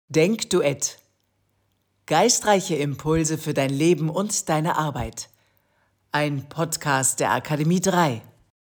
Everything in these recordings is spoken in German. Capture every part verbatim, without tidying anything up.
Denkduett. Geistreiche Impulse für dein Leben und deine Arbeit. Ein Podcast der Akademie drei.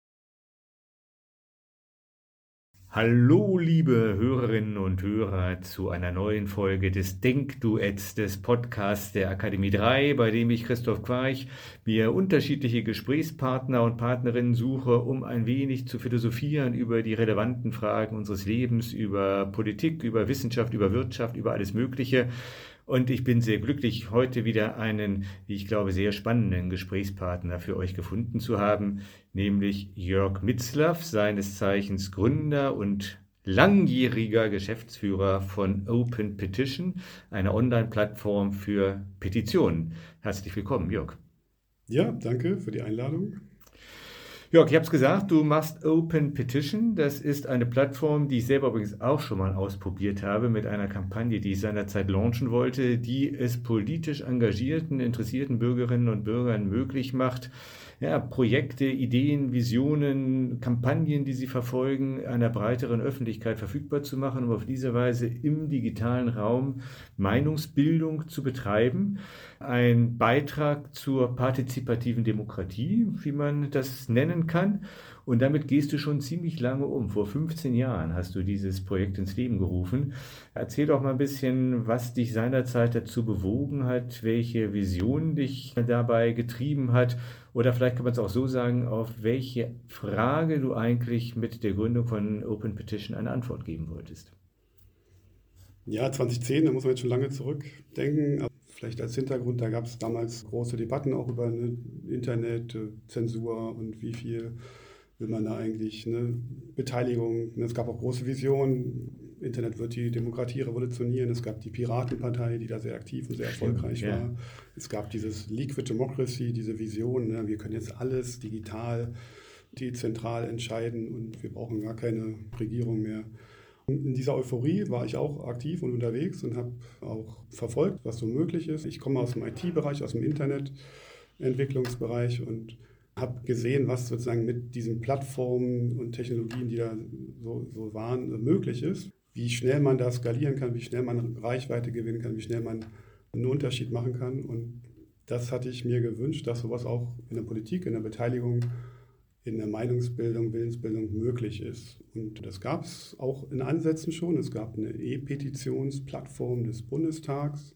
Hallo, liebe Hörerinnen und Hörer, zu einer neuen Folge des Denkduetts des Podcasts der Akademie drei, bei dem ich, Christoph Quarch, mir unterschiedliche Gesprächspartner und Partnerinnen suche, um ein wenig zu philosophieren über die relevanten Fragen unseres Lebens, über Politik, über Wissenschaft, über Wirtschaft, über alles Mögliche. Und ich bin sehr glücklich, heute wieder einen, wie ich glaube, sehr spannenden Gesprächspartner für euch gefunden zu haben, nämlich Jörg Mitzlaff, seines Zeichens Gründer und langjähriger Geschäftsführer von Open Petition, einer Online-Plattform für Petitionen. Herzlich willkommen, Jörg. Ja, danke für die Einladung. Jörg, ich habe es gesagt, du machst Open Petition. Das ist eine Plattform, die ich selber übrigens auch schon mal ausprobiert habe mit einer Kampagne, die ich seinerzeit launchen wollte, die es politisch engagierten, interessierten Bürgerinnen und Bürgern möglich macht, ja, Projekte, Ideen, Visionen, Kampagnen, die sie verfolgen, einer breiteren Öffentlichkeit verfügbar zu machen, um auf diese Weise im digitalen Raum Meinungsbildung zu betreiben. Ein Beitrag zur partizipativen Demokratie, wie man das nennen kann. Und damit gehst du schon ziemlich lange um. Vor fünfzehn Jahren hast du dieses Projekt ins Leben gerufen. Erzähl doch mal ein bisschen, was dich seinerzeit dazu bewogen hat, welche Vision dich dabei getrieben hat. Oder vielleicht kann man es auch so sagen, auf welche Frage du eigentlich mit der Gründung von Open Petition eine Antwort geben wolltest. Ja, zwanzig zehn, da muss man jetzt schon lange zurückdenken. Aber vielleicht als Hintergrund, da gab es damals große Debatten auch über eine Internetzensur und wie viel will man da eigentlich, eine Beteiligung. Es gab auch große Visionen, Internet wird die Demokratie revolutionieren. Es gab die Piratenpartei, die da sehr aktiv und sehr erfolgreich Stimmt, ja. war. Es gab dieses Liquid Democracy, diese Vision, ne? Wir können jetzt alles digital, dezentral entscheiden und wir brauchen gar keine Regierung mehr. In dieser Euphorie war ich auch aktiv und unterwegs und habe auch verfolgt, was so möglich ist. Ich komme aus dem I T-Bereich, aus dem Internetentwicklungsbereich und habe gesehen, was sozusagen mit diesen Plattformen und Technologien, die da so, so waren, möglich ist. Wie schnell man da skalieren kann, wie schnell man Reichweite gewinnen kann, wie schnell man einen Unterschied machen kann. Und das hatte ich mir gewünscht, dass sowas auch in der Politik, in der Beteiligung, in der Meinungsbildung, Willensbildung möglich ist. Und das gab es auch in Ansätzen schon. Es gab eine E-Petitionsplattform des Bundestags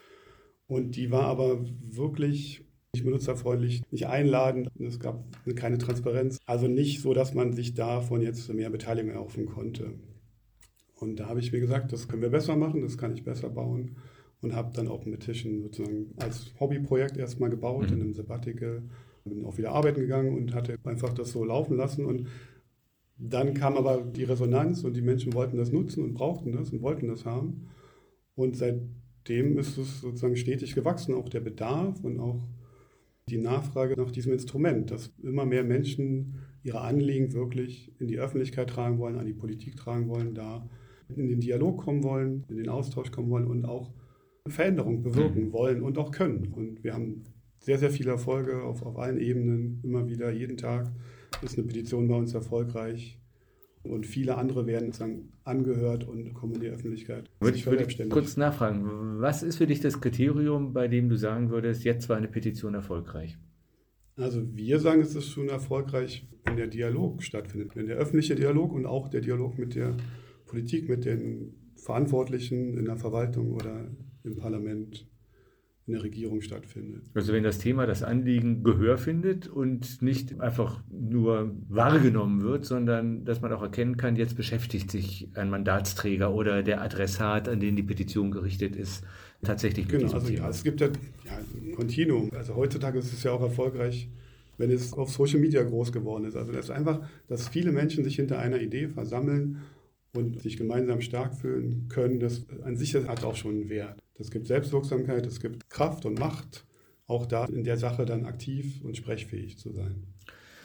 und die war aber wirklich nicht benutzerfreundlich, nicht einladend. Es gab keine Transparenz. Also nicht so, dass man sich davon jetzt mehr Beteiligung erhoffen konnte. Und da habe ich mir gesagt, das können wir besser machen, das kann ich besser bauen und habe dann Open Petition sozusagen als Hobbyprojekt erstmal gebaut mhm. in einem Sabbatical. Bin auch wieder arbeiten gegangen und hatte einfach das so laufen lassen. Und dann kam aber die Resonanz und die Menschen wollten das nutzen und brauchten das und wollten das haben. Und seitdem ist es sozusagen stetig gewachsen, auch der Bedarf und auch die Nachfrage nach diesem Instrument, dass immer mehr Menschen ihre Anliegen wirklich in die Öffentlichkeit tragen wollen, an die Politik tragen wollen, da in den Dialog kommen wollen, in den Austausch kommen wollen und auch Veränderung bewirken wollen und auch können. Und wir haben sehr, sehr viele Erfolge auf, auf allen Ebenen, immer wieder, jeden Tag ist eine Petition bei uns erfolgreich. Und viele andere werden sozusagen angehört und kommen in die Öffentlichkeit. Würde ich würde kurz nachfragen, was ist für dich das Kriterium, bei dem du sagen würdest, jetzt war eine Petition erfolgreich? Also wir sagen, es ist schon erfolgreich, wenn der Dialog stattfindet, wenn der öffentliche Dialog und auch der Dialog mit der Politik, mit den Verantwortlichen in der Verwaltung oder im Parlament, in der Regierung stattfindet. Also wenn das Thema, das Anliegen Gehör findet und nicht einfach nur wahrgenommen wird, sondern dass man auch erkennen kann, jetzt beschäftigt sich ein Mandatsträger oder der Adressat, an den die Petition gerichtet ist, tatsächlich mit genau, diesem also Thema. Ja, es gibt ja, ja ein Kontinuum. Also heutzutage ist es ja auch erfolgreich, wenn es auf Social Media groß geworden ist. Also das ist einfach, dass viele Menschen sich hinter einer Idee versammeln und sich gemeinsam stark fühlen können, das an sich hat auch schon einen Wert. Es gibt Selbstwirksamkeit, es gibt Kraft und Macht, auch da in der Sache dann aktiv und sprechfähig zu sein.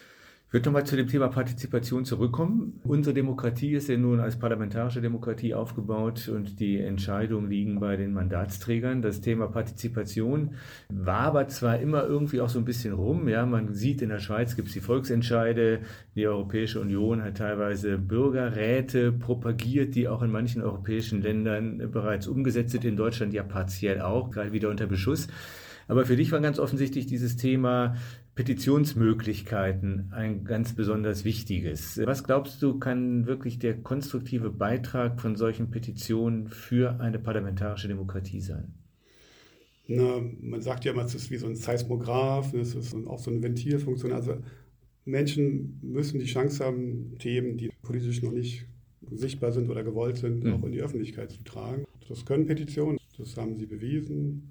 Ich würde nochmal zu dem Thema Partizipation zurückkommen. Unsere Demokratie ist ja nun als parlamentarische Demokratie aufgebaut und die Entscheidungen liegen bei den Mandatsträgern. Das Thema Partizipation war aber zwar immer irgendwie auch so ein bisschen rum. Ja, man sieht, in der Schweiz gibt es die Volksentscheide. Die Europäische Union hat teilweise Bürgerräte propagiert, die auch in manchen europäischen Ländern bereits umgesetzt sind. In Deutschland ja partiell auch, gerade wieder unter Beschuss. Aber für dich war ganz offensichtlich dieses Thema Petitionsmöglichkeiten ein ganz besonders wichtiges. Was glaubst du, kann wirklich der konstruktive Beitrag von solchen Petitionen für eine parlamentarische Demokratie sein? Na, man sagt ja immer, es ist wie so ein Seismograph, es ist auch so eine Ventilfunktion. Also Menschen müssen die Chance haben, Themen, die politisch noch nicht sichtbar sind oder gewollt sind, mhm. auch in die Öffentlichkeit zu tragen. Das können Petitionen, das haben sie bewiesen.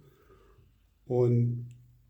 Und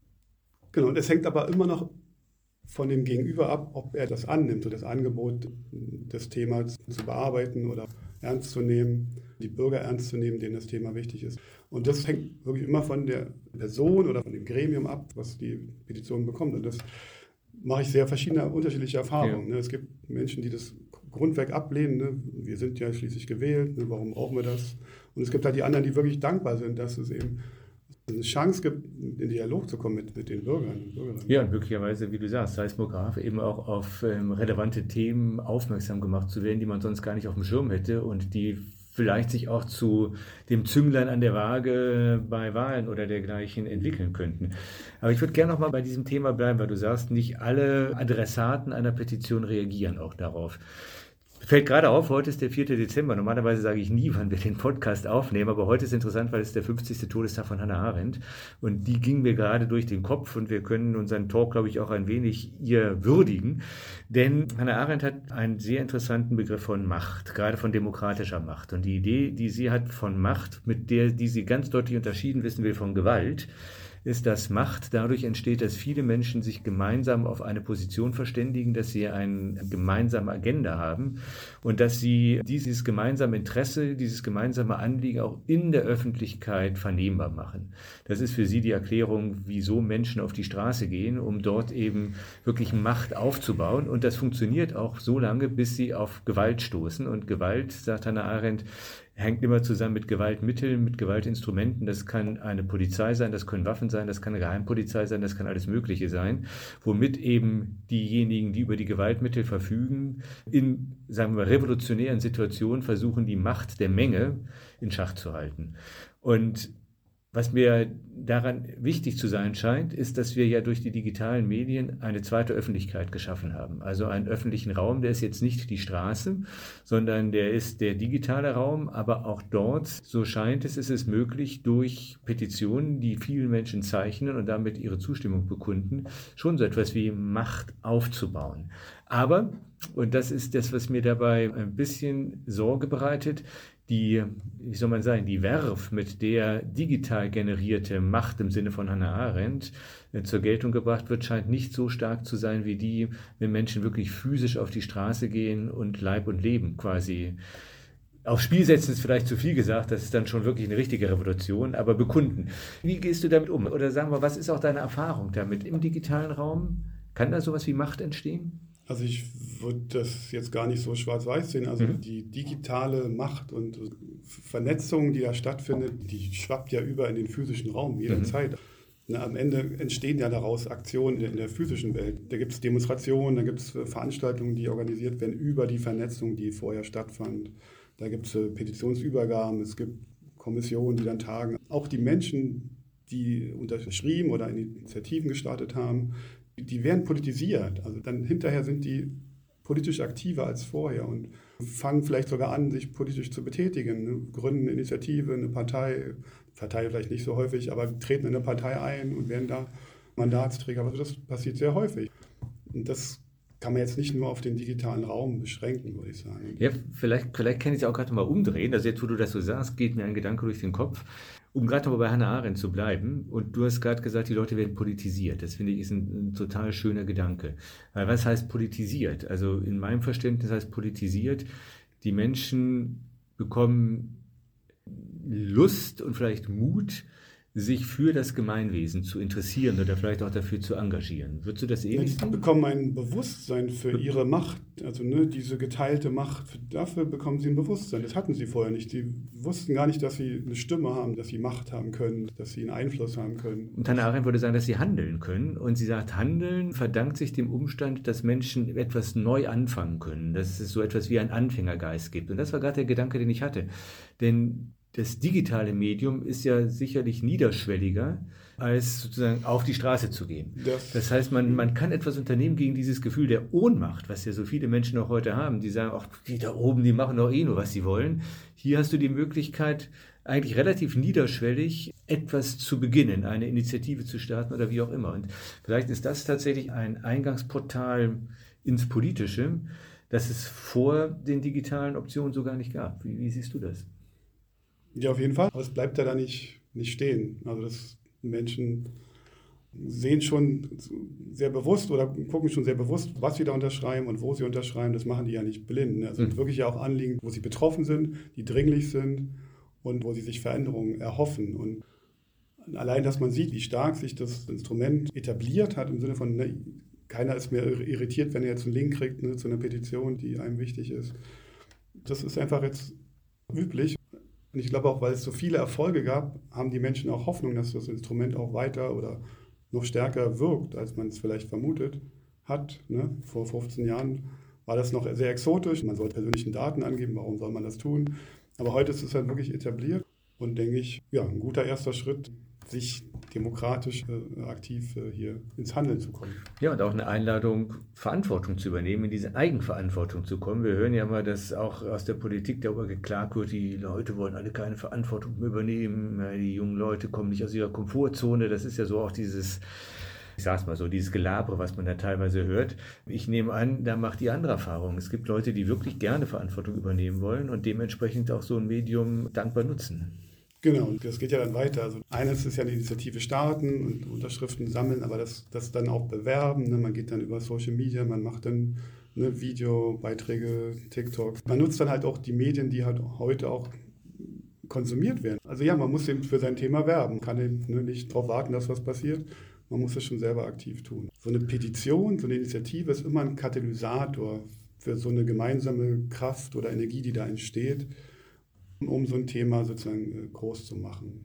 genau, und es hängt aber immer noch von dem Gegenüber ab, ob er das annimmt, so das Angebot des Themas zu bearbeiten oder ernst zu nehmen, die Bürger ernst zu nehmen, denen das Thema wichtig ist. Und das hängt wirklich immer von der Person oder von dem Gremium ab, was die Petition bekommt. Und das mache ich sehr verschiedene, unterschiedliche Erfahrungen. Ja. Es gibt Menschen, die das grundweg ablehnen. Ne? Wir sind ja schließlich gewählt, ne? Warum brauchen wir das? Und es gibt halt die anderen, die wirklich dankbar sind, dass es eben eine Chance gibt, in Dialog zu kommen mit, mit den Bürgern und Bürgerinnen. Ja, und möglicherweise, wie du sagst, Seismograph eben auch auf ähm, relevante Themen aufmerksam gemacht zu werden, die man sonst gar nicht auf dem Schirm hätte und die vielleicht sich auch zu dem Zünglein an der Waage bei Wahlen oder dergleichen entwickeln könnten. Aber ich würde gerne noch mal bei diesem Thema bleiben, weil du sagst, nicht alle Adressaten einer Petition reagieren auch darauf. Fällt gerade auf, heute ist der vierte Dezember. Normalerweise sage ich nie, wann wir den Podcast aufnehmen, aber heute ist interessant, weil es der fünfzigste Todestag von Hannah Arendt und die ging mir gerade durch den Kopf und wir können unseren Talk, glaube ich, auch ein wenig ihr würdigen. Denn Hannah Arendt hat einen sehr interessanten Begriff von Macht, gerade von demokratischer Macht. Und die Idee, die sie hat von Macht, mit der die sie ganz deutlich unterschieden wissen will von Gewalt, ist, dass Macht dadurch entsteht, dass viele Menschen sich gemeinsam auf eine Position verständigen, dass sie eine gemeinsame Agenda haben und dass sie dieses gemeinsame Interesse, dieses gemeinsame Anliegen auch in der Öffentlichkeit vernehmbar machen. Das ist für sie die Erklärung, wieso Menschen auf die Straße gehen, um dort eben wirklich Macht aufzubauen. Und das funktioniert auch so lange, bis sie auf Gewalt stoßen. Und Gewalt, sagt Hannah Arendt, hängt immer zusammen mit Gewaltmitteln, mit Gewaltinstrumenten. Das kann eine Polizei sein, das können Waffen sein, das kann eine Geheimpolizei sein, das kann alles Mögliche sein, womit eben diejenigen, die über die Gewaltmittel verfügen, in, sagen wir mal, revolutionären Situationen versuchen, die Macht der Menge in Schach zu halten. Und was mir daran wichtig zu sein scheint, ist, dass wir ja durch die digitalen Medien eine zweite Öffentlichkeit geschaffen haben. Also einen öffentlichen Raum, der ist jetzt nicht die Straße, sondern der ist der digitale Raum. Aber auch dort, so scheint es, ist es möglich, durch Petitionen, die viele Menschen zeichnen und damit ihre Zustimmung bekunden, schon so etwas wie Macht aufzubauen. Aber, und das ist das, was mir dabei ein bisschen Sorge bereitet, die, wie soll man sagen, die Werf, mit der digital generierte Macht im Sinne von Hannah Arendt äh, zur Geltung gebracht wird, scheint nicht so stark zu sein wie die, wenn Menschen wirklich physisch auf die Straße gehen und Leib und Leben quasi aufs Spiel setzen, ist vielleicht zu viel gesagt, das ist dann schon wirklich eine richtige Revolution, aber bekunden. Wie gehst du damit um? Oder sagen wir, was ist auch deine Erfahrung damit im digitalen Raum? Kann da sowas wie Macht entstehen? Also ich würde das jetzt gar nicht so schwarz-weiß sehen. Also Mhm. die digitale Macht und Vernetzung, die da stattfindet, die schwappt ja über in den physischen Raum jederzeit. Mhm. Na, am Ende entstehen ja daraus Aktionen in der physischen Welt. Da gibt es Demonstrationen, da gibt es Veranstaltungen, die organisiert werden über die Vernetzung, die vorher stattfand. Da gibt es Petitionsübergaben, es gibt Kommissionen, die dann tagen. Auch die Menschen, die unterschrieben oder Initiativen gestartet haben, die werden politisiert. Also dann hinterher sind die politisch aktiver als vorher und fangen vielleicht sogar an, sich politisch zu betätigen. Ne? Gründen eine Initiative, eine Partei, Partei vielleicht nicht so häufig, aber treten in eine Partei ein und werden da Mandatsträger. Also das passiert sehr häufig. Und das kann man jetzt nicht nur auf den digitalen Raum beschränken, würde ich sagen. Ja, vielleicht, vielleicht kann ich es auch gerade mal umdrehen. Also jetzt, wo du das so sagst, geht mir ein Gedanke durch den Kopf. Um gerade noch bei Hannah Arendt zu bleiben, und du hast gerade gesagt, die Leute werden politisiert. Das finde ich ist ein, ein total schöner Gedanke. Weil was heißt politisiert? Also in meinem Verständnis heißt politisiert, die Menschen bekommen Lust und vielleicht Mut, sich für das Gemeinwesen zu interessieren oder vielleicht auch dafür zu engagieren. Würdest du das ähnlich Die sehen? bekommen ein Bewusstsein für ihre Macht, also ne, diese geteilte Macht, dafür bekommen sie ein Bewusstsein. Das hatten sie vorher nicht. Sie wussten gar nicht, dass sie eine Stimme haben, dass sie Macht haben können, dass sie einen Einfluss haben können. Und Hannah Arendt würde sagen, dass sie handeln können. Und sie sagt, Handeln verdankt sich dem Umstand, dass Menschen etwas neu anfangen können, dass es so etwas wie einen Anfängergeist gibt. Und das war gerade der Gedanke, den ich hatte. Denn das digitale Medium ist ja sicherlich niederschwelliger, als sozusagen auf die Straße zu gehen. Das, das heißt, man, man kann etwas unternehmen gegen dieses Gefühl der Ohnmacht, was ja so viele Menschen auch heute haben. Die sagen, ach, die da oben, die machen doch eh nur, was sie wollen. Hier hast du die Möglichkeit, eigentlich relativ niederschwellig etwas zu beginnen, eine Initiative zu starten oder wie auch immer. Und vielleicht ist das tatsächlich ein Eingangsportal ins Politische, das es vor den digitalen Optionen so gar nicht gab. Wie, wie siehst du das? Ja, auf jeden Fall. Aber es bleibt ja da nicht, nicht stehen. Also das Menschen sehen schon sehr bewusst oder gucken schon sehr bewusst, was sie da unterschreiben und wo sie unterschreiben. Das machen die ja nicht blind. Also es sind wirklich ja auch Anliegen, wo sie betroffen sind, die dringlich sind und wo sie sich Veränderungen erhoffen. Und allein, dass man sieht, wie stark sich das Instrument etabliert hat, im Sinne von, ne, keiner ist mehr irritiert, wenn er jetzt einen Link kriegt, ne, zu einer Petition, die einem wichtig ist. Das ist einfach jetzt üblich. Und ich glaube auch, weil es so viele Erfolge gab, haben die Menschen auch Hoffnung, dass das Instrument auch weiter oder noch stärker wirkt, als man es vielleicht vermutet hat. Ne? Vor fünfzehn Jahren war das noch sehr exotisch. Man sollte persönliche Daten angeben, warum soll man das tun? Aber heute ist es halt wirklich etabliert und denke ich, ja, ein guter erster Schritt, sich demokratisch äh, aktiv äh, hier ins Handeln zu kommen. Ja, und auch eine Einladung, Verantwortung zu übernehmen, in diese Eigenverantwortung zu kommen. Wir hören ja mal, dass auch aus der Politik darüber geklagt wird, die Leute wollen alle keine Verantwortung mehr übernehmen, die jungen Leute kommen nicht aus ihrer Komfortzone. Das ist ja so auch dieses, ich sag's mal so, dieses Gelabere, was man da teilweise hört. Ich nehme an, da macht die andere Erfahrung. Es gibt Leute, die wirklich gerne Verantwortung übernehmen wollen und dementsprechend auch so ein Medium dankbar nutzen. Genau, und das geht ja dann weiter. Also eines ist ja eine Initiative starten und Unterschriften sammeln, aber das, das dann auch bewerben. Ne? Man geht dann über Social Media, man macht dann ne, Videobeiträge, TikTok. Man nutzt dann halt auch die Medien, die halt heute auch konsumiert werden. Also ja, man muss eben für sein Thema werben, kann eben ne, nicht darauf warten, dass was passiert. Man muss es schon selber aktiv tun. So eine Petition, so eine Initiative ist immer ein Katalysator für so eine gemeinsame Kraft oder Energie, die da entsteht, um so ein Thema sozusagen groß zu machen.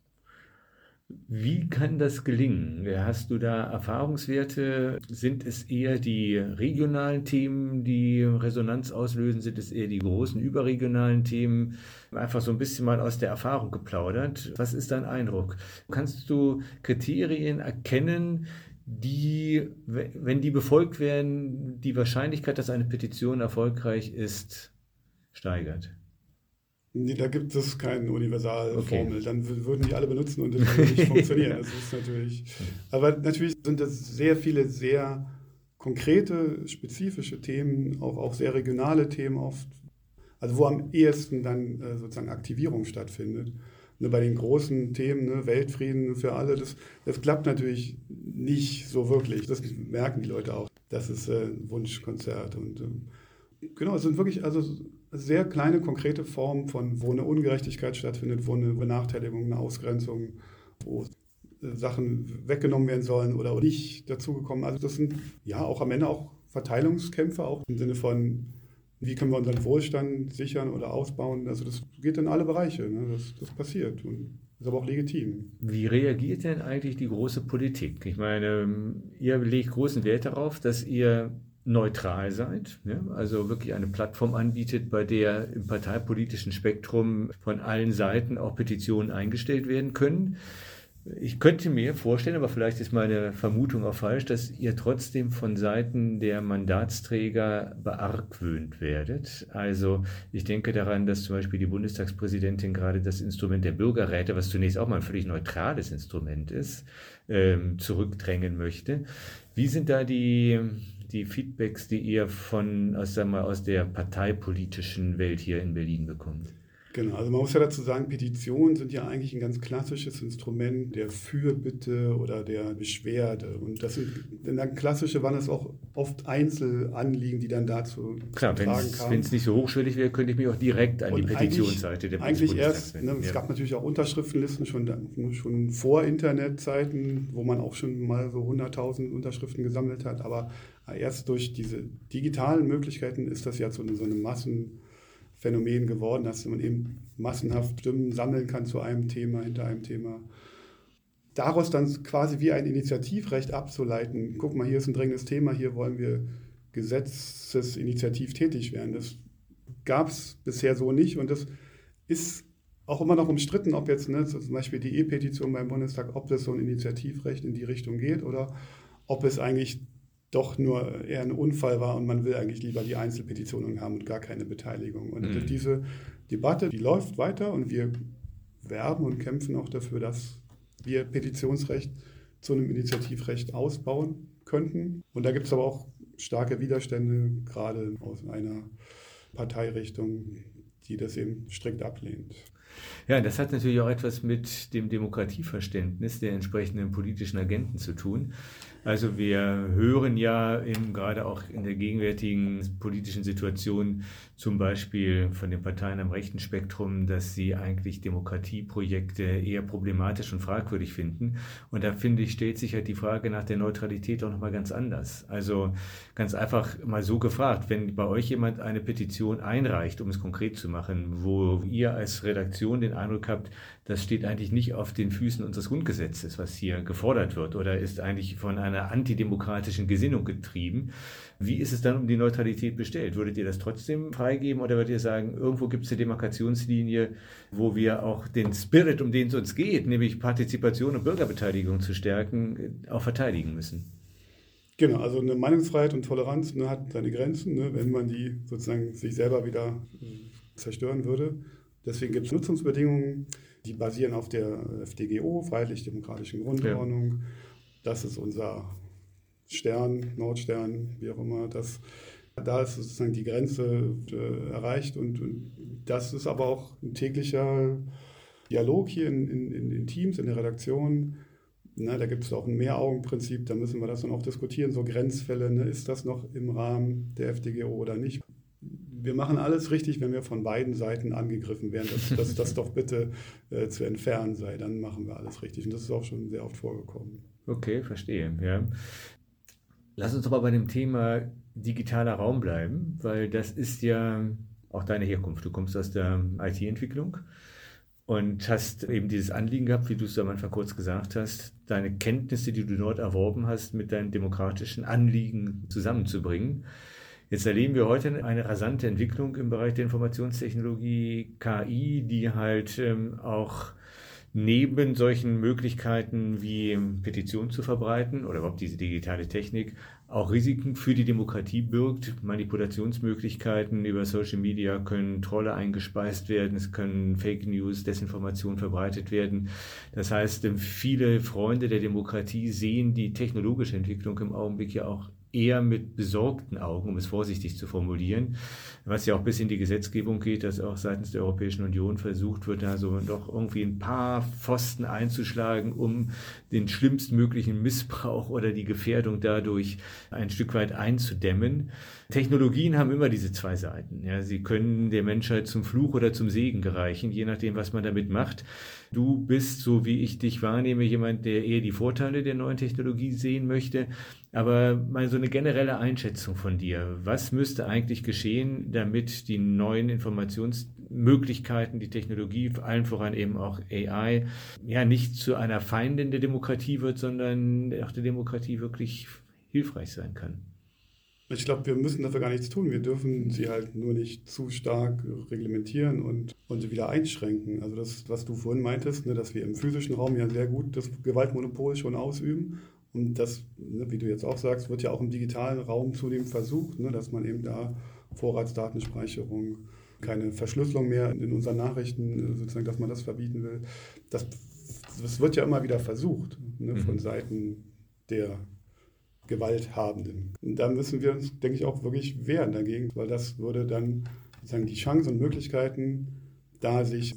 Wie kann das gelingen? Hast du da Erfahrungswerte? Sind es eher die regionalen Themen, die Resonanz auslösen? Sind es eher die großen überregionalen Themen? Einfach so ein bisschen mal aus der Erfahrung geplaudert. Was ist dein Eindruck? Kannst du Kriterien erkennen, die, wenn die befolgt werden, die Wahrscheinlichkeit, dass eine Petition erfolgreich ist, steigert? Nee, da gibt es keine Universalformel. Okay. Dann würden die alle benutzen und das würde nicht funktionieren. Das ist natürlich. Aber natürlich sind das sehr viele sehr konkrete, spezifische Themen, auch, auch sehr regionale Themen oft. Also wo am ehesten dann äh, sozusagen Aktivierung stattfindet. Ne, bei den großen Themen, ne, Weltfrieden für alle, das, das klappt natürlich nicht so wirklich. Das merken die Leute auch. Das ist äh, ein Wunschkonzert. Und äh, genau, es sind wirklich also sehr kleine, konkrete Formen von, wo eine Ungerechtigkeit stattfindet, wo eine Benachteiligung, eine Ausgrenzung, wo Sachen weggenommen werden sollen oder nicht dazugekommen. Also das sind ja auch am Ende auch Verteilungskämpfe, auch im Sinne von, wie können wir unseren Wohlstand sichern oder ausbauen. Also das geht in alle Bereiche, ne? das, das passiert und ist aber auch legitim. Wie reagiert denn eigentlich die große Politik? Ich meine, ihr legt großen Wert darauf, dass ihr neutral seid, ja? Also wirklich eine Plattform anbietet, bei der im parteipolitischen Spektrum von allen Seiten auch Petitionen eingestellt werden können. Ich könnte mir vorstellen, aber vielleicht ist meine Vermutung auch falsch, dass ihr trotzdem von Seiten der Mandatsträger beargwöhnt werdet. Also ich denke daran, dass zum Beispiel die Bundestagspräsidentin gerade das Instrument der Bürgerräte, was zunächst auch mal ein völlig neutrales Instrument ist, ähm, zurückdrängen möchte. Wie sind da die, die Feedbacks, die ihr von, aus, sagen wir, aus der parteipolitischen Welt hier in Berlin bekommt? Genau, also man muss ja dazu sagen, Petitionen sind ja eigentlich ein ganz klassisches Instrument der Fürbitte oder der Beschwerde. Und das sind, in der klassische waren es auch oft Einzelanliegen, die dann dazu Klar, tragen kamen. Wenn es nicht so hochschwellig wäre, könnte ich mich auch direkt an Und die Petitionsseite der Eigentlich Bundestags erst, wenden. ne, es Ja. gab natürlich auch Unterschriftenlisten schon, schon vor Internetzeiten, wo man auch schon mal so hunderttausend Unterschriften gesammelt hat. Aber erst durch diese digitalen Möglichkeiten ist das ja so eine, so eine Massenphänomen geworden, dass man eben massenhaft Stimmen sammeln kann zu einem Thema, hinter einem Thema. Daraus dann quasi wie ein Initiativrecht abzuleiten, guck mal, hier ist ein dringendes Thema, hier wollen wir gesetzesinitiativ tätig werden. Das gab es bisher so nicht und das ist auch immer noch umstritten, ob jetzt ne, zum Beispiel die E-Petition beim Bundestag, ob das so ein Initiativrecht in die Richtung geht oder ob es eigentlich doch nur eher ein Unfall war und man will eigentlich lieber die Einzelpetitionen haben und gar keine Beteiligung. Und Mhm. diese Debatte, die läuft weiter und wir werben und kämpfen auch dafür, dass wir Petitionsrecht zu einem Initiativrecht ausbauen könnten. Und da gibt es aber auch starke Widerstände, gerade aus einer Parteirichtung, die das eben strikt ablehnt. Ja, das hat natürlich auch etwas mit dem Demokratieverständnis der entsprechenden politischen Agenten zu tun. Also wir hören ja eben gerade auch in der gegenwärtigen politischen Situation zum Beispiel von den Parteien am rechten Spektrum, dass sie eigentlich Demokratieprojekte eher problematisch und fragwürdig finden. Und da finde ich, stellt sich halt die Frage nach der Neutralität auch nochmal ganz anders. Also ganz einfach mal so gefragt, wenn bei euch jemand eine Petition einreicht, um es konkret zu machen, wo ihr als Redaktion den Eindruck habt, das steht eigentlich nicht auf den Füßen unseres Grundgesetzes, was hier gefordert wird, oder ist eigentlich von einer antidemokratischen Gesinnung getrieben. Wie ist es dann um die Neutralität bestellt? Würdet ihr das trotzdem freigeben oder würdet ihr sagen, irgendwo gibt es eine Demarkationslinie, wo wir auch den Spirit, um den es uns geht, nämlich Partizipation und Bürgerbeteiligung zu stärken, auch verteidigen müssen? Genau, also eine Meinungsfreiheit und Toleranz ne, hat seine Grenzen, ne, wenn man die sozusagen sich selber wieder zerstören würde. Deswegen gibt es Nutzungsbedingungen, die basieren auf der F D G O, Freiheitlich-Demokratischen Grundordnung. Ja. Das ist unser Stern, Nordstern, wie auch immer. Das, da ist sozusagen die Grenze äh, erreicht und, und das ist aber auch ein täglicher Dialog hier in, in, in Teams, in der Redaktion. Ne, da gibt es auch ein Mehraugenprinzip, da müssen wir das dann auch diskutieren, so Grenzfälle, ne, ist das noch im Rahmen der F D G O oder nicht? Wir machen alles richtig, wenn wir von beiden Seiten angegriffen werden, dass, dass das doch bitte äh, zu entfernen sei, dann machen wir alles richtig. Und das ist auch schon sehr oft vorgekommen. Okay, verstehe. Ja. Lass uns aber bei dem Thema digitaler Raum bleiben, weil das ist ja auch deine Herkunft. Du kommst aus der I T-Entwicklung und hast eben dieses Anliegen gehabt, wie du es am Anfang kurz gesagt hast, deine Kenntnisse, die du dort erworben hast, mit deinen demokratischen Anliegen zusammenzubringen. Jetzt erleben wir heute eine rasante Entwicklung im Bereich der Informationstechnologie, K I, die halt ähm, auch neben solchen Möglichkeiten wie Petitionen zu verbreiten oder überhaupt diese digitale Technik auch Risiken für die Demokratie birgt. Manipulationsmöglichkeiten über Social Media können Trolle eingespeist werden, es können Fake News, Desinformation verbreitet werden. Das heißt, viele Freunde der Demokratie sehen die technologische Entwicklung im Augenblick ja auch eher mit besorgten Augen, um es vorsichtig zu formulieren, was ja auch bis in die Gesetzgebung geht, dass auch seitens der Europäischen Union versucht wird, da so doch irgendwie ein paar Pfosten einzuschlagen, um den schlimmstmöglichen Missbrauch oder die Gefährdung dadurch ein Stück weit einzudämmen. Technologien haben immer diese zwei Seiten. Ja, sie können der Menschheit zum Fluch oder zum Segen gereichen, je nachdem, was man damit macht. Du bist, so wie ich dich wahrnehme, jemand, der eher die Vorteile der neuen Technologie sehen möchte. Aber mal so eine generelle Einschätzung von dir. Was müsste eigentlich geschehen, damit die neuen Informationsmöglichkeiten, die Technologie, allen voran eben auch A I, ja nicht zu einer Feindin der Demokratie wird, sondern auch der Demokratie wirklich hilfreich sein kann? Ich glaube, wir müssen dafür gar nichts tun. Wir dürfen sie halt nur nicht zu stark reglementieren und, und sie wieder einschränken. Also das, was du vorhin meintest, ne, dass wir im physischen Raum ja sehr gut das Gewaltmonopol schon ausüben. Und das, ne, wie du jetzt auch sagst, wird ja auch im digitalen Raum zudem versucht, ne, dass man eben da Vorratsdatenspeicherung, keine Verschlüsselung mehr in unseren Nachrichten, sozusagen, dass man das verbieten will. Das, das wird ja immer wieder versucht, ne, von Seiten der Gewalthabenden. Und da müssen wir uns, denke ich, auch wirklich wehren dagegen, weil das würde dann sozusagen die Chancen und Möglichkeiten da sich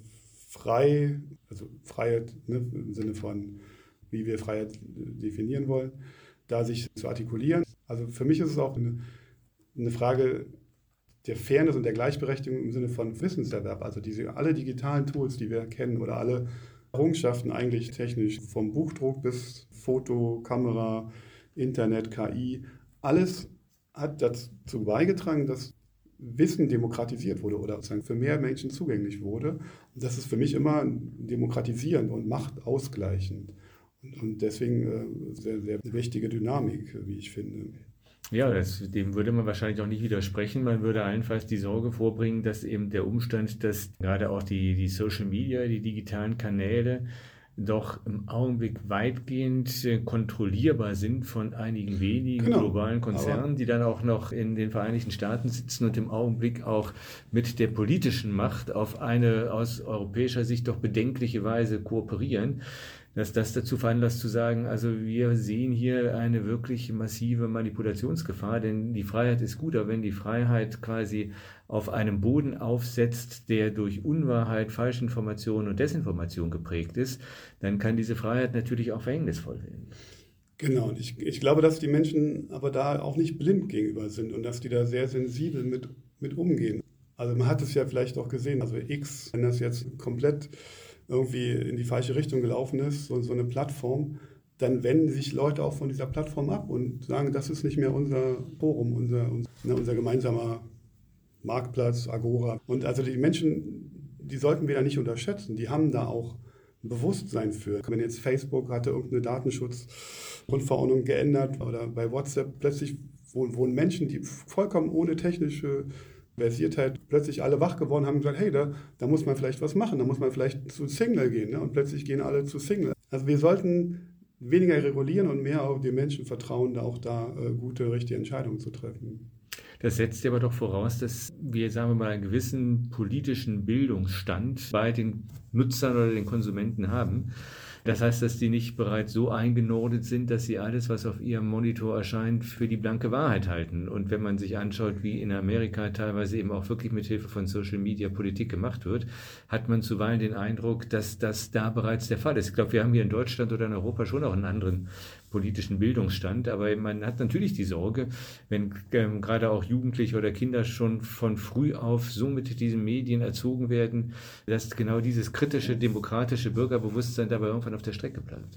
frei, also Freiheit, ne, im Sinne von, wie wir Freiheit definieren wollen, da sich zu artikulieren. Also für mich ist es auch eine, eine Frage der Fairness und der Gleichberechtigung im Sinne von Wissenserwerb. Also diese alle digitalen Tools, die wir kennen oder alle Errungenschaften eigentlich technisch, vom Buchdruck bis Foto, Kamera, Internet, K I, alles hat dazu beigetragen, dass Wissen demokratisiert wurde oder sozusagen für mehr Menschen zugänglich wurde. Und das ist für mich immer demokratisierend und machtausgleichend. Und, und deswegen äh, sehr, sehr wichtige Dynamik, wie ich finde. Ja, das, dem würde man wahrscheinlich auch nicht widersprechen. Man würde allenfalls die Sorge vorbringen, dass eben der Umstand, dass gerade auch die, die Social Media, die digitalen Kanäle doch im Augenblick weitgehend kontrollierbar sind von einigen wenigen Genau, globalen Konzernen, die dann auch noch in den Vereinigten Staaten sitzen und im Augenblick auch mit der politischen Macht auf eine aus europäischer Sicht doch bedenkliche Weise kooperieren, dass das dazu veranlasst zu sagen, also wir sehen hier eine wirklich massive Manipulationsgefahr, denn die Freiheit ist gut, aber wenn die Freiheit quasi auf einem Boden aufsetzt, der durch Unwahrheit, Falschinformation und Desinformation geprägt ist, dann kann diese Freiheit natürlich auch verhängnisvoll werden. Genau, und ich, ich glaube, dass die Menschen aber da auch nicht blind gegenüber sind und dass die da sehr sensibel mit, mit umgehen. Also man hat es ja vielleicht auch gesehen, also X, wenn das jetzt komplett irgendwie in die falsche Richtung gelaufen ist, so, so eine Plattform, dann wenden sich Leute auch von dieser Plattform ab und sagen, das ist nicht mehr unser Forum, unser, unser, unser gemeinsamer Marktplatz, Agora. Und also die Menschen, die sollten wir da nicht unterschätzen, die haben da auch ein Bewusstsein für. Wenn jetzt Facebook hatte irgendeine Datenschutzgrundverordnung geändert oder bei WhatsApp plötzlich wohnen Menschen, die vollkommen ohne technische Versiertheit plötzlich alle wach geworden haben und gesagt, hey, da, da muss man vielleicht was machen, da muss man vielleicht zu Signal gehen. Ne? Und plötzlich gehen alle zu Signal. Also wir sollten weniger regulieren und mehr auch den Menschen vertrauen, da auch da äh, gute, richtige Entscheidungen zu treffen. Das setzt aber doch voraus, dass wir, sagen wir mal, einen gewissen politischen Bildungsstand bei den Nutzern oder den Konsumenten haben. Das heißt, dass die nicht bereits so eingenordet sind, dass sie alles, was auf ihrem Monitor erscheint, für die blanke Wahrheit halten. Und wenn man sich anschaut, wie in Amerika teilweise eben auch wirklich mit Hilfe von Social Media Politik gemacht wird, hat man zuweilen den Eindruck, dass das da bereits der Fall ist. Ich glaube, wir haben hier in Deutschland oder in Europa schon auch einen anderen politischen Bildungsstand, aber man hat natürlich die Sorge, wenn ähm, gerade auch Jugendliche oder Kinder schon von früh auf so mit diesen Medien erzogen werden, dass genau dieses kritische, demokratische Bürgerbewusstsein dabei irgendwann auf der Strecke bleibt.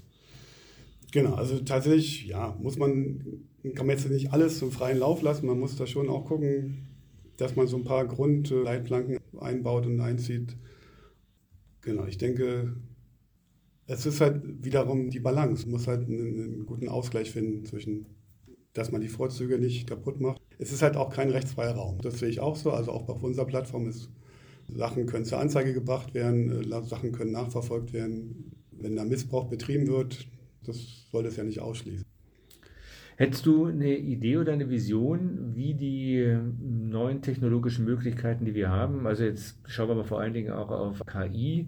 Genau, also tatsächlich, ja, muss man, kann man jetzt nicht alles zum freien Lauf lassen, man muss da schon auch gucken, dass man so ein paar Grundleitplanken einbaut und einzieht. Genau, ich denke, es ist halt wiederum die Balance. Man muss halt einen, einen guten Ausgleich finden zwischen, dass man die Vorzüge nicht kaputt macht. Es ist halt auch kein rechtsfreier Raum. Das sehe ich auch so. Also auch auf unserer Plattform ist, Sachen können zur Anzeige gebracht werden, Sachen können nachverfolgt werden. Wenn da Missbrauch betrieben wird, das soll das ja nicht ausschließen. Hättest du eine Idee oder eine Vision, wie die neuen technologischen Möglichkeiten, die wir haben, also jetzt schauen wir mal vor allen Dingen auch auf K I,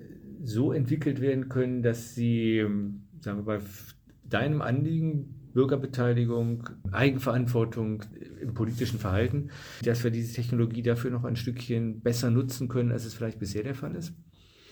so entwickelt werden können, dass sie, sagen wir mal, deinem Anliegen, Bürgerbeteiligung, Eigenverantwortung im politischen Verhalten, dass wir diese Technologie dafür noch ein Stückchen besser nutzen können, als es vielleicht bisher der Fall ist?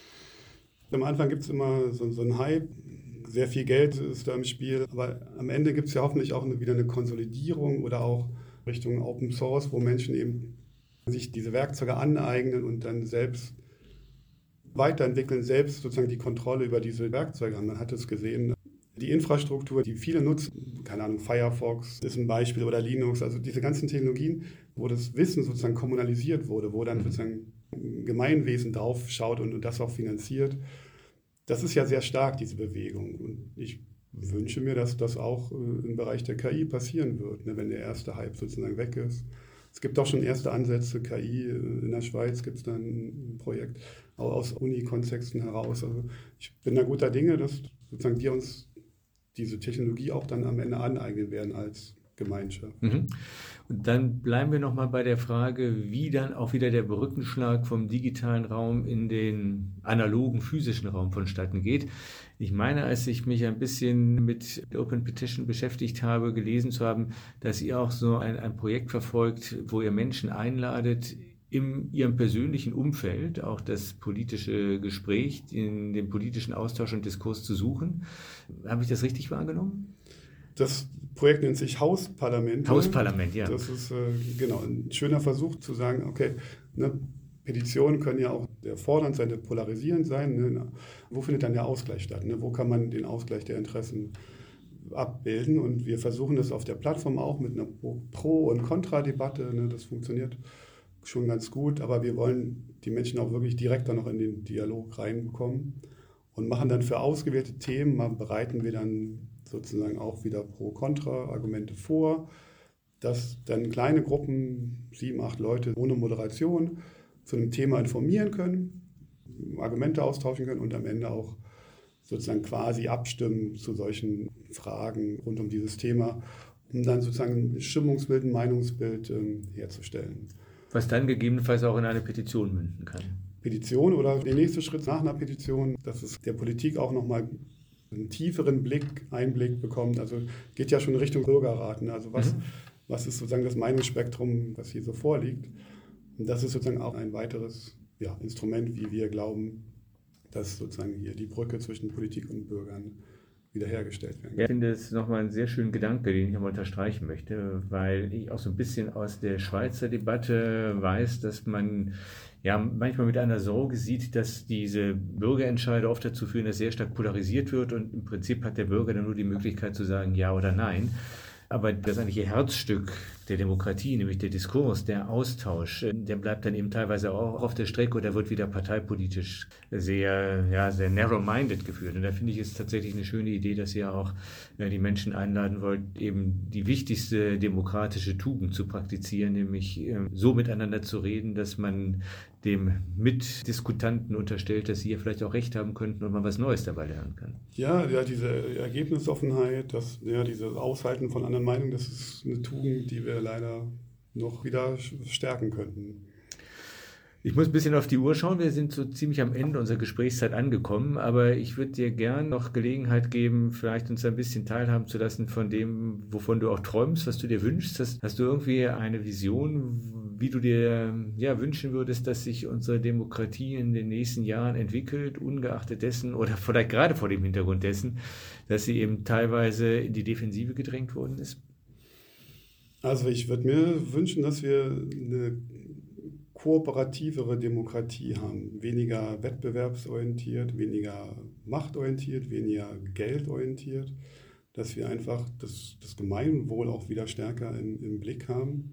Am Anfang gibt es immer so, so einen Hype, sehr viel Geld ist da im Spiel, aber am Ende gibt es ja hoffentlich auch eine, wieder eine Konsolidierung oder auch Richtung Open Source, wo Menschen eben sich diese Werkzeuge aneignen und dann selbst weiterentwickeln, selbst sozusagen die Kontrolle über diese Werkzeuge haben. Man hat es gesehen, die Infrastruktur, die viele nutzen, keine Ahnung, Firefox ist ein Beispiel oder Linux, also diese ganzen Technologien, wo das Wissen sozusagen kommunalisiert wurde, wo dann sozusagen Gemeinwesen drauf schaut und, und das auch finanziert. Das ist ja sehr stark, diese Bewegung. Und ich wünsche mir, dass das auch im Bereich der K I passieren wird, ne, wenn der erste Hype sozusagen weg ist. Es gibt auch schon erste Ansätze, K I in der Schweiz gibt es dann ein Projekt auch aus Uni-Kontexten heraus. Also ich bin da guter Dinge, dass sozusagen wir uns diese Technologie auch dann am Ende aneignen werden als Gemeinschaft. Mhm. Und dann bleiben wir nochmal bei der Frage, wie dann auch wieder der Brückenschlag vom digitalen Raum in den analogen physischen Raum vonstatten geht. Ich meine, als ich mich ein bisschen mit Open Petition beschäftigt habe, gelesen zu haben, dass ihr auch so ein, ein Projekt verfolgt, wo ihr Menschen einladet, in ihrem persönlichen Umfeld auch das politische Gespräch, in den politischen Austausch und Diskurs zu suchen. Habe ich das richtig wahrgenommen? Das Projekt nennt sich Hausparlament. Hausparlament, ja. Das ist äh, genau ein schöner Versuch zu sagen, okay, ne, Petitionen können ja auch sehr fordernd sein, sehr polarisierend sein. Ne? Wo findet dann der Ausgleich statt? Ne? Wo kann man den Ausgleich der Interessen abbilden? Und wir versuchen das auf der Plattform auch mit einer Pro- und Kontra-Debatte. Ne? Das funktioniert schon ganz gut, aber wir wollen die Menschen auch wirklich direkt dann noch in den Dialog reinbekommen und machen dann für ausgewählte Themen, mal bereiten wir dann sozusagen auch wieder Pro-Kontra-Argumente vor, dass dann kleine Gruppen, sieben, acht Leute ohne Moderation zu einem Thema informieren können, Argumente austauschen können und am Ende auch sozusagen quasi abstimmen zu solchen Fragen rund um dieses Thema, um dann sozusagen ein Stimmungsbild, ein Meinungsbild ähm, herzustellen. Was dann gegebenenfalls auch in eine Petition münden kann. Petition oder der nächste Schritt nach einer Petition, dass es der Politik auch nochmal einen tieferen Blick, Einblick bekommt. Also geht ja schon Richtung Bürgerrat. Ne? Also was, mhm. was ist sozusagen das Meinungsspektrum, was hier so vorliegt? Und das ist sozusagen auch ein weiteres ja, Instrument, wie wir glauben, dass sozusagen hier die Brücke zwischen Politik und Bürgern wiederhergestellt werden kann. Ich finde es nochmal einen sehr schönen Gedanke, den ich nochmal unterstreichen möchte, weil ich auch so ein bisschen aus der Schweizer Debatte weiß, dass man ja manchmal mit einer Sorge sieht, dass diese Bürgerentscheide oft dazu führen, dass sehr stark polarisiert wird und im Prinzip hat der Bürger dann nur die Möglichkeit zu sagen Ja oder Nein. Aber das eigentliche Herzstück der Demokratie, nämlich der Diskurs, der Austausch, der bleibt dann eben teilweise auch auf der Strecke oder wird wieder parteipolitisch sehr, ja, sehr narrow-minded geführt. Und da finde ich es tatsächlich eine schöne Idee, dass ihr auch ja, die Menschen einladen wollt, eben die wichtigste demokratische Tugend zu praktizieren, nämlich äh, so miteinander zu reden, dass man dem Mitdiskutanten unterstellt, dass sie ja vielleicht auch recht haben könnten und man was Neues dabei lernen kann. Ja, ja, diese Ergebnisoffenheit, das, ja, dieses Aushalten von anderen Meinungen, das ist eine Tugend, die wir leider noch wieder stärken könnten. Ich muss ein bisschen auf die Uhr schauen. Wir sind so ziemlich am Ende unserer Gesprächszeit angekommen, aber ich würde dir gern noch Gelegenheit geben, vielleicht uns ein bisschen teilhaben zu lassen von dem, wovon du auch träumst, was du dir wünschst. Hast, hast du irgendwie eine Vision, wie du dir ja, wünschen würdest, dass sich unsere Demokratie in den nächsten Jahren entwickelt, ungeachtet dessen oder vielleicht gerade vor dem Hintergrund dessen, dass sie eben teilweise in die Defensive gedrängt worden ist? Also ich würde mir wünschen, dass wir eine kooperativere Demokratie haben, weniger wettbewerbsorientiert, weniger machtorientiert, weniger geldorientiert, dass wir einfach das, das Gemeinwohl auch wieder stärker in, im Blick haben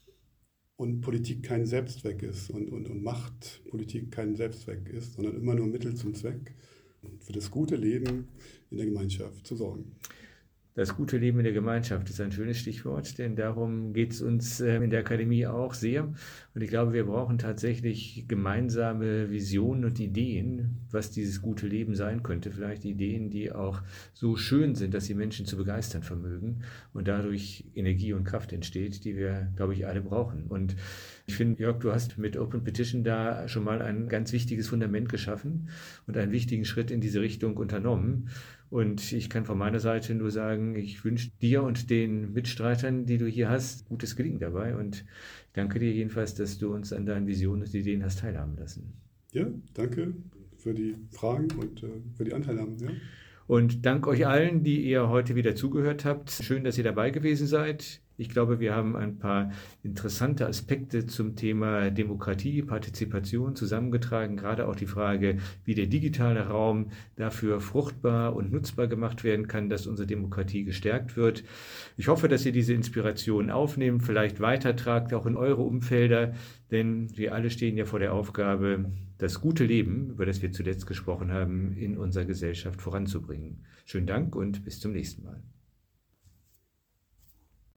und Politik kein Selbstzweck ist und, und, und Machtpolitik kein Selbstzweck ist, sondern immer nur Mittel zum Zweck, für das gute Leben in der Gemeinschaft zu sorgen. Das gute Leben in der Gemeinschaft ist ein schönes Stichwort, denn darum geht es uns in der Akademie auch sehr. Und ich glaube, wir brauchen tatsächlich gemeinsame Visionen und Ideen, was dieses gute Leben sein könnte. Vielleicht Ideen, die auch so schön sind, dass sie Menschen zu begeistern vermögen und dadurch Energie und Kraft entsteht, die wir, glaube ich, alle brauchen. Und ich finde, Jörg, du hast mit Open Petition da schon mal ein ganz wichtiges Fundament geschaffen und einen wichtigen Schritt in diese Richtung unternommen. Und ich kann von meiner Seite nur sagen, ich wünsche dir und den Mitstreitern, die du hier hast, gutes Gelingen dabei und danke dir jedenfalls, dass du uns an deinen Visionen und Ideen hast teilhaben lassen. Ja, danke für die Fragen und äh, für die Anteilnahme. Ja. Und dank euch allen, die ihr heute wieder zugehört habt. Schön, dass ihr dabei gewesen seid. Ich glaube, wir haben ein paar interessante Aspekte zum Thema Demokratie, Partizipation zusammengetragen. Gerade auch die Frage, wie der digitale Raum dafür fruchtbar und nutzbar gemacht werden kann, dass unsere Demokratie gestärkt wird. Ich hoffe, dass ihr diese Inspiration aufnehmt, vielleicht weitertragt, auch in eure Umfelder. Denn wir alle stehen ja vor der Aufgabe, das gute Leben, über das wir zuletzt gesprochen haben, in unserer Gesellschaft voranzubringen. Schönen Dank und bis zum nächsten Mal.